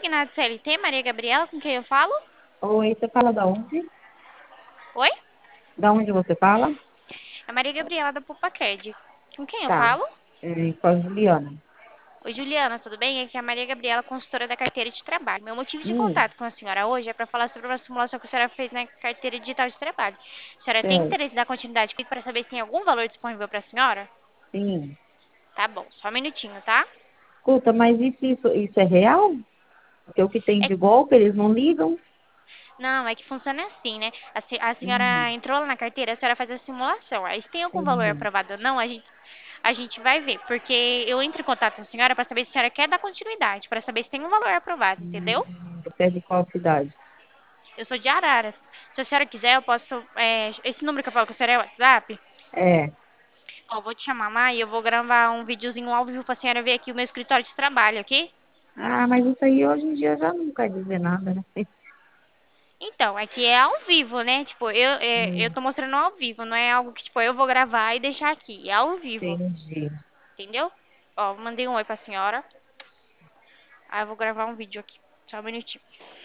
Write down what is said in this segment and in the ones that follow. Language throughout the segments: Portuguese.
Segnato CLT, Maria Gabriela, com quem eu falo? Oi, você fala da onde? Oi? Da onde você fala? É Maria Gabriela da Pupacred. Com quem eu Tá. falo? Com a Juliana. Oi, Juliana, tudo bem? Aqui é a Maria Gabriela, consultora da carteira de trabalho. Meu motivo de Hum, contato com a senhora hoje é para falar sobre uma simulação que a senhora fez na carteira digital de trabalho. A senhora tem certo. interesse da continuidade aqui para saber se tem algum valor disponível para a senhora? Sim. Tá bom, só um minutinho, tá? Escuta, mas isso é real? Porque o que tem É de golpe, eles não ligam? Não, é que funciona assim, né? A senhora Hum, entrou lá na carteira, a senhora faz a simulação. Aí se tem algum valor entendi. aprovado ou não, a gente vai ver. Porque eu entro em contato com a senhora para saber se a senhora quer dar continuidade, para saber se tem um valor aprovado, entendeu? Você é de qual cidade? Eu sou de Araras. Se a senhora quiser, eu posso. Esse número que eu falo com a senhora é o WhatsApp? É. Ó, eu vou te chamar lá e eu vou gravar um videozinho ao vivo pra senhora ver aqui o meu escritório de trabalho, ok? Ah, mas isso aí hoje em dia já não quer dizer nada, né? Então, aqui é ao vivo, né? Tipo, eu Hum, tô mostrando ao vivo, não é algo que, tipo, eu vou gravar e deixar aqui. É ao vivo. entendi. Entendeu? Ó, mandei um oi pra senhora. Aí eu vou gravar um vídeo aqui. Só um minutinho.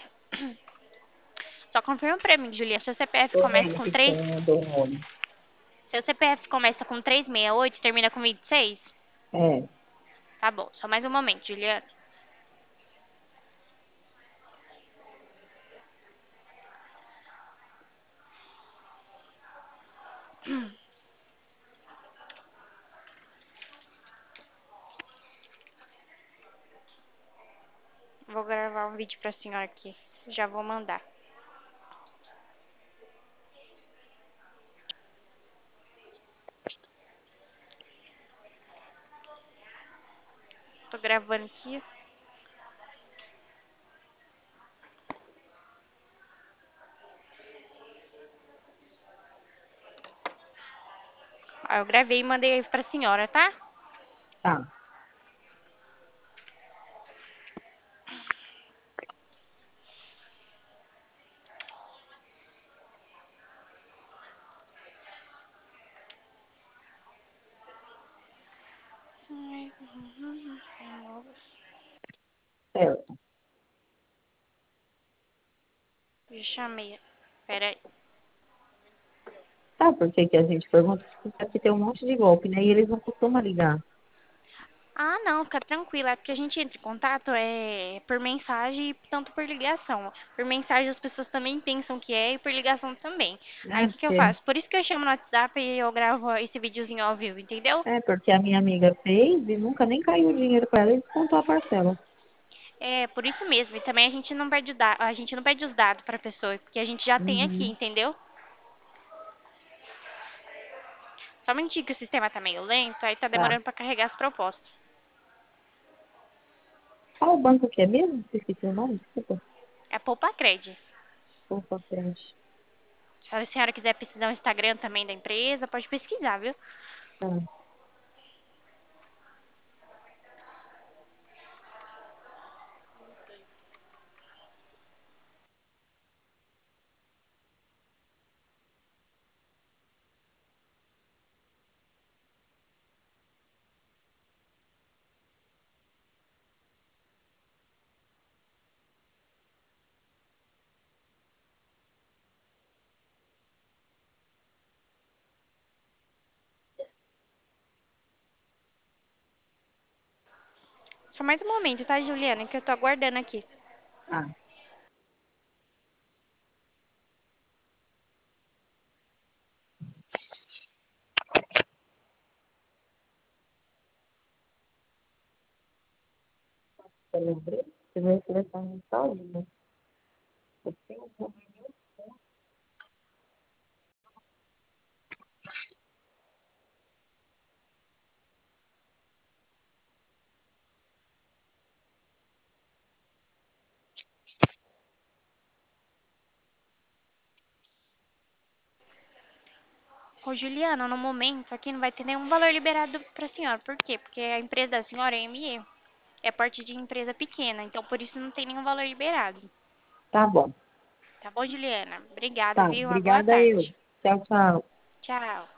Só confirma pra mim, Julia. Seu CPF Tô começa vendo com que você 3. mandou um olho. Seu CPF começa com 368 e termina com 26? É. Tá bom. Só mais um momento, Juliana. Vou gravar um vídeo pra senhora aqui. Já vou mandar. Tô gravando aqui. Ó, eu gravei e mandei aí pra senhora, tá? Tá. Certo. Já chamei. Pera aí. Sabe por que que a gente pergunta? Porque aqui tem um monte de golpe, né? E eles não costumam ligar. Ah, não, fica tranquila. É porque a gente entra em contato por mensagem e tanto por ligação. Por mensagem as pessoas também pensam que é e por ligação também. Aí Né? o que que eu faço? Por isso que eu chamo no WhatsApp e eu gravo esse videozinho ao vivo, entendeu? Porque a minha amiga fez e nunca nem caiu o dinheiro para ela e descontou a parcela. É, por isso mesmo. E também a gente não perde, a gente não perde os dados pra pessoa, porque a gente já tem aqui, Uhum. entendeu? Só um minutinho que o sistema tá meio lento, aí tá Tá. demorando pra carregar as propostas. Qual o banco que é mesmo? Esqueci o nome, desculpa. É Poupa Cred. Opa, frente. Se a senhora quiser pesquisar o Instagram também da empresa, pode pesquisar, viu? Tá. Só mais um momento, tá, Juliana? Que eu tô aguardando aqui. Ah, eu lembrei. Você vai selecionar um sozinho. Eu tenho um problema. Ô, Juliana, no momento aqui não vai ter nenhum valor liberado pra senhora. Por quê? Porque a empresa da senhora é ME. É parte de empresa pequena, então por isso não tem nenhum valor liberado. Tá bom. Tá bom, Juliana? Obrigada, Tá. viu? Uma boa Obrigada eu. tarde. Tchau, tchau. Tchau.